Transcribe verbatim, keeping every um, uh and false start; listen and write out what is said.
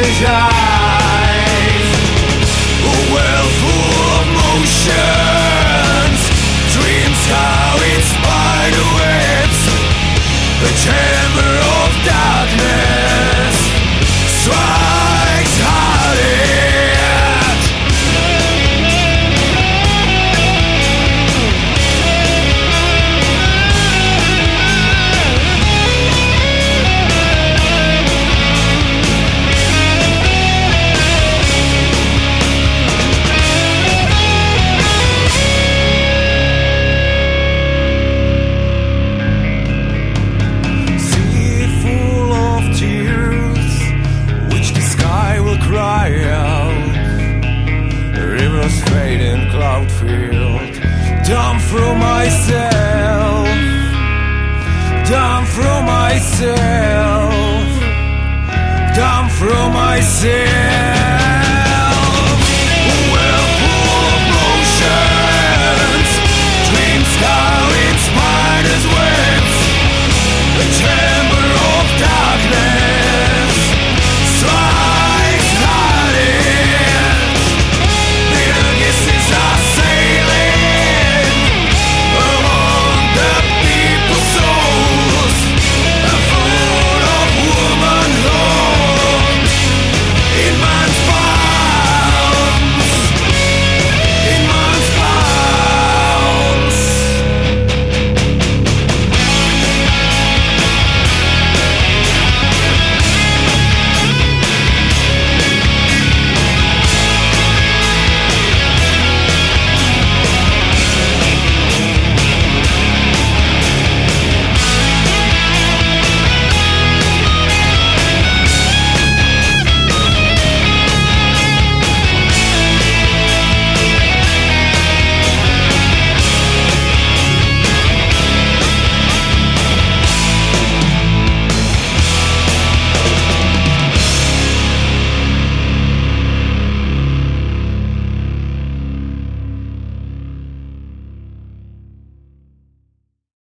eyes. A world full of motions, dreams how it's spider webs. The chamber of darkness strikes hard at. Sea full of tears, which the sky will cry out. The rivers fade in cloud field. Down through myself, down through myself, down through myself.